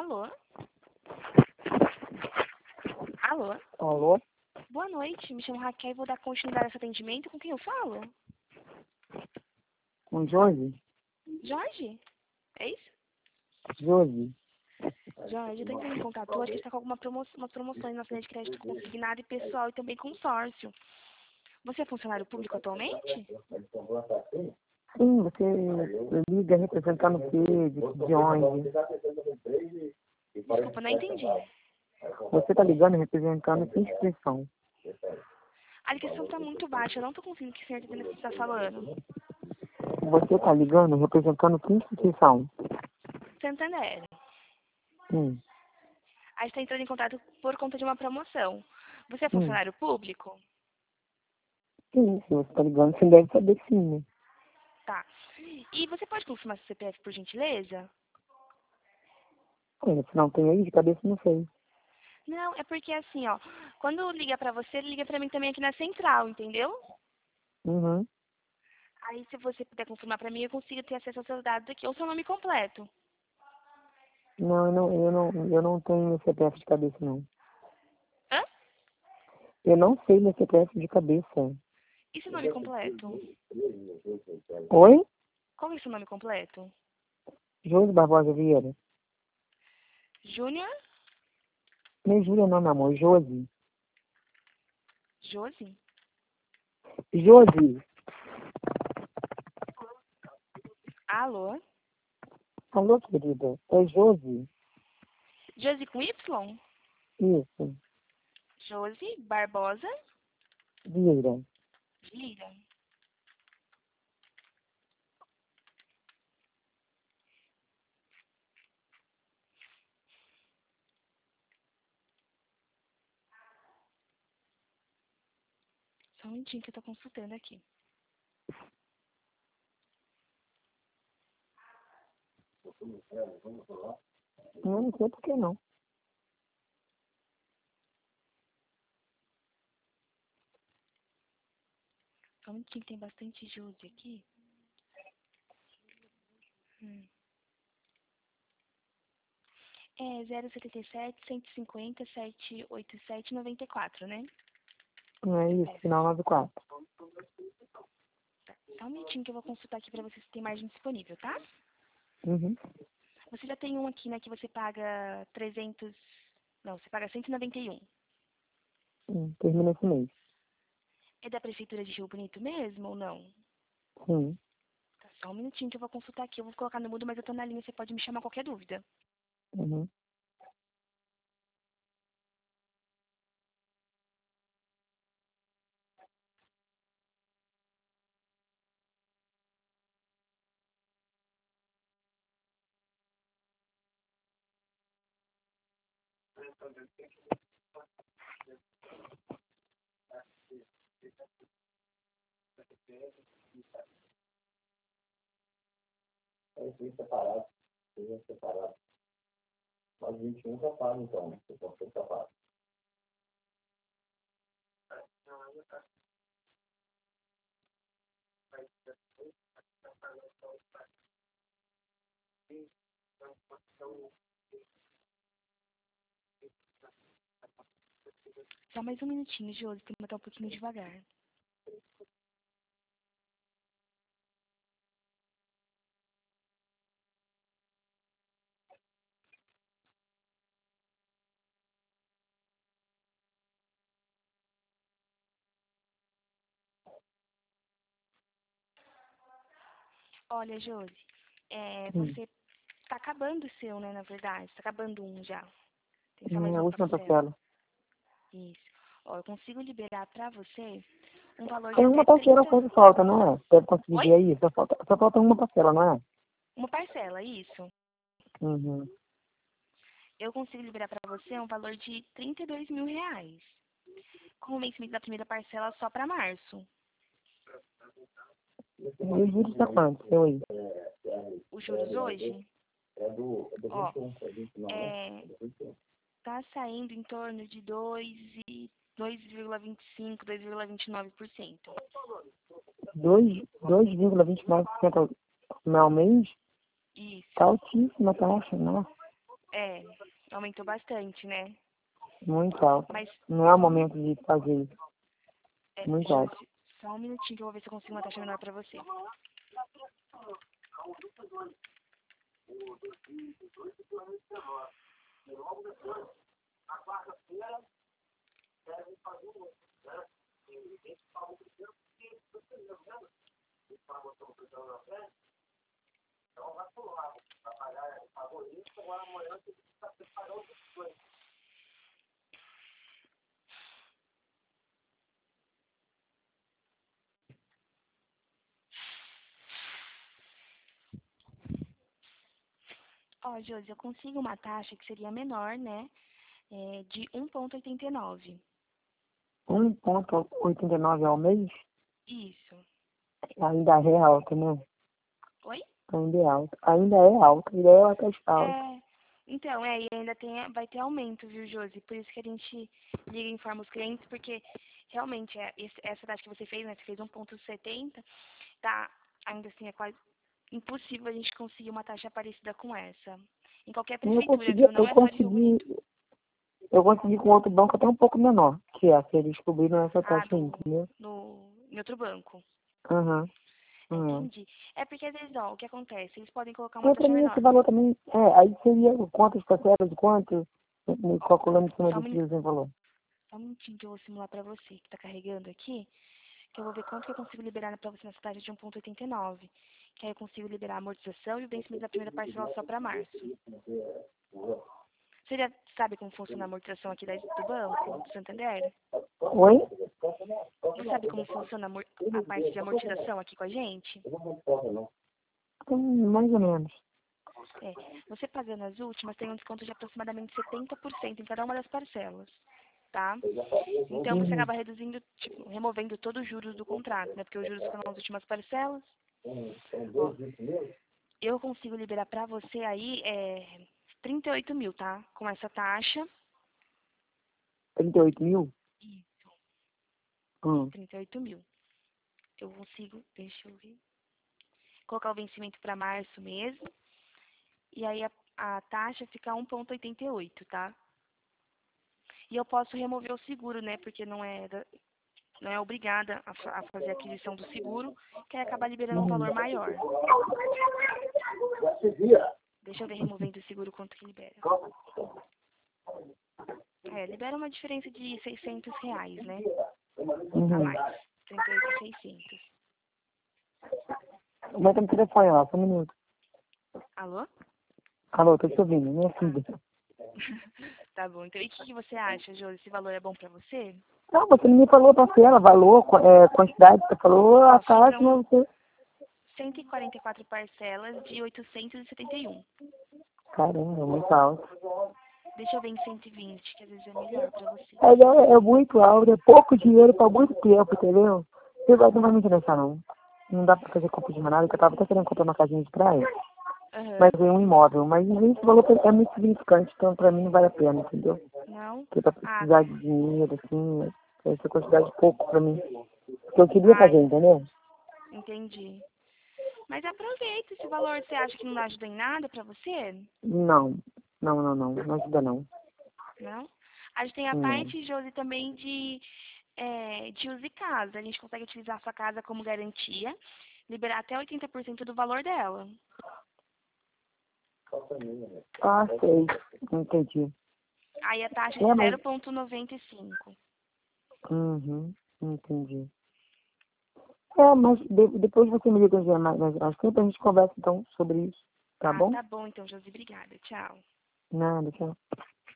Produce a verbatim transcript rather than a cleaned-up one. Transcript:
Alô? Alô? Alô? Boa noite, me chamo Raquel e vou dar continuidade a esse atendimento. Com quem eu falo? Com Jorge? Jorge? É isso? Jorge? Jorge, eu tô entrando em contato hoje que está com alguma promo umas promoções na linha de crédito consignado e pessoal e também consórcio. Você é funcionário público atualmente? Sim, você liga representando o quê? De, de onde? Desculpa, não entendi. Você tá ligando representando que instituição? A ligação está muito baixa, eu não tô conseguindo que o senhor entenda o que você está falando. Você tá ligando representando que instituição? Santander. Sim. Aí está entrando em contato por conta de uma promoção. Você é Sim. funcionário público? Sim, se você tá ligando, você deve saber sim, né? Tá. E você pode confirmar seu C P F, por gentileza? Olha, se não tem aí, de cabeça não sei. Não, é porque assim, ó, quando liga pra você, ele liga pra mim também aqui na central, entendeu? Uhum. Aí se você puder confirmar pra mim, eu consigo ter acesso aos seus dados aqui, ou seu nome completo. Não, eu não, eu não, eu não tenho meu C P F de cabeça, não. Hã? Eu não sei meu C P F de cabeça. E seu nome completo? Oi? Qual é o seu nome completo? Josi Barbosa Vieira. Júnior? Nem Júlia não, meu amor. Josi. Josi? Josi. Alô? Alô, querida. É Josi. Josi com Y? Isso. Josi Barbosa Vieira. Vieira. Só um minutinho que eu tô consultando aqui. Não, não sei por que não. Só um minutinho que tem bastante Josi aqui. Hum. É zero setenta e sete, cento e cinquenta, setecentos e oitenta e sete, noventa e quatro, né? Não é isso, final nove quatro. Só um minutinho que eu vou consultar aqui pra você se tem margem disponível, tá? Uhum. Você já tem um aqui, né, que você paga trezentos... Não, você paga cento e noventa e um. Sim, termina esse mês. É da Prefeitura de Rio Bonito mesmo ou não? Sim. Tá, só um minutinho que eu vou consultar aqui. Eu vou colocar no mudo, mas eu tô na linha. Você pode me chamar qualquer dúvida. Uhum. É isso aí, separado. Seja separado. Mas vinte e um já paga, então. Você pode ser separado. Só mais um minutinho, Josi. Tem que botar um pouquinho devagar. Olha, Josi, é, Hum. você tá acabando o seu, né, na verdade. Tá acabando um já. Tem só mais Minha uma última parcela. parcela. Isso. Ó, eu consigo liberar pra você um valor de Tem uma até parcela trinta... quase falta, não é? Deve conseguir Oi? ver aí. Só falta, só falta uma parcela, não é? Uma parcela, isso. Uhum. Eu consigo liberar pra você um valor de trinta e dois mil reais. Com o vencimento da primeira parcela só pra março. E os juros tá quanto? Eu aí. Os juros hoje, É do, é do ó, vinte e um, é vinte e um, né? é, É do vinte e um. tá saindo em torno de dois e dois vírgula vinte e cinco, dois vírgula vinte e nove por cento. dois vírgula vinte e nove por cento ao mês? Isso. Tá altíssima a taxa, nossa. É, aumentou bastante, né? Muito alto. Mas, Não é o momento de fazer isso. é, Muito Josi, alto. só um minutinho que eu vou ver se eu consigo uma taxa menor pra você. Ó, Josi, eu consigo uma taxa que seria menor, né? É, de um vírgula oitenta e nove. um vírgula oitenta e nove ao mês Isso. ainda é alto, né? Oi? Ainda é alto. Ainda é alto. Ainda é até alto. É, então, é, e ainda tem, vai ter aumento, viu, Josi? Por isso que a gente liga e informa os clientes, porque realmente é, esse- essa taxa que você fez, né? Você fez um vírgula setenta, tá? Ainda assim é quase impossível a gente conseguir uma taxa parecida com essa. Em qualquer Eu prefeitura, consegui, viu? Não eu é só de Rio consegui, Bonito. eu consegui com outro banco até um pouco menor, que é, que eles descobriram essa Ah, taxa aí, do, entendeu? no, em outro banco. Aham. Uhum. Entendi. É porque às vezes, ó, o que acontece? Eles podem colocar uma Então, pra taxa mim, esse menor. valor também, é, aí seria quantas parcelas de quanto, me calculando em cima Só um desse minuto, mesmo valor. só um minutinho que eu vou simular pra você, que tá carregando aqui, que eu vou ver quanto que eu consigo liberar pra você nessa taxa de um vírgula oitenta e nove. Que aí eu consigo liberar a amortização e o vencimento da primeira parcela só pra março. Você já sabe como funciona a amortização aqui da- do banco, do Santander? Oi? Não sabe como funciona a, amor- a parte de amortização aqui com a gente? Hum, mais ou menos. É, você pagando as últimas tem um desconto de aproximadamente setenta por cento em cada uma das parcelas, tá? Então você Uhum. acaba reduzindo, tipo, removendo todos os juros do contrato, né? Porque os juros ficam nas últimas parcelas. Ó, eu consigo liberar pra você aí é, trinta e oito mil, tá? Com essa taxa. trinta e oito mil? Isso, Hum. trinta e oito mil. Eu consigo, deixa eu ver, colocar o vencimento pra março mesmo. E aí a, a taxa fica um vírgula oitenta e oito, tá? E eu posso remover o seguro, né? Porque não é, da- não é obrigada a, fa- a fazer a aquisição do seguro, que aí acaba liberando um valor Uhum. maior. Deixa eu ver removendo o seguro quanto que libera. É, libera uma diferença de seiscentos reais, né? A Uhum. mais. trinta e oito mil e seiscentos. Vai ter um telefone lá, só um minuto. Alô? Alô, tô te ouvindo, minha filha. Tá bom. Então, e o que, que você acha, Josi? Esse valor é bom pra você? Não, você não me falou parcela, valor, qu- é, quantidade, você falou a Ó, taxa, ficam mas você... cento e quarenta e quatro parcelas de oitocentos e setenta e um. Caramba, muito alto. Deixa eu ver em cento e vinte, que às vezes é melhor pra você. É, é, é muito alto, é pouco dinheiro pra muito tempo, entendeu? Você vai, não vai me interessar, não. Não dá pra fazer compra de nada, que eu tava até querendo comprar uma casinha de praia, Aham. mas é um imóvel. Mas esse valor é muito significante, então pra mim não vale a pena, entendeu? Não? Porque pra Ah, precisar de dinheiro, assim, essa quantidade de pouco pra mim. Porque eu queria ai, fazer, entendeu? entendi. Mas aproveita esse valor. Você acha que não ajuda em nada pra você? Não, não, não, não, não ajuda não. Não? A gente tem a Não. parte, Josi, também de, é, de uso e casa. A gente consegue utilizar a sua casa como garantia, liberar até oitenta por cento do valor dela. Ah, sei, entendi. Aí a taxa é É, de mas... zero vírgula noventa e cinco. Uhum, entendi. É, mas de- depois você me liga já mais, mais, mais tempo, a gente conversa então sobre isso, tá Ah, bom? tá bom então, Josi. Obrigada. Tchau. Nada, tchau.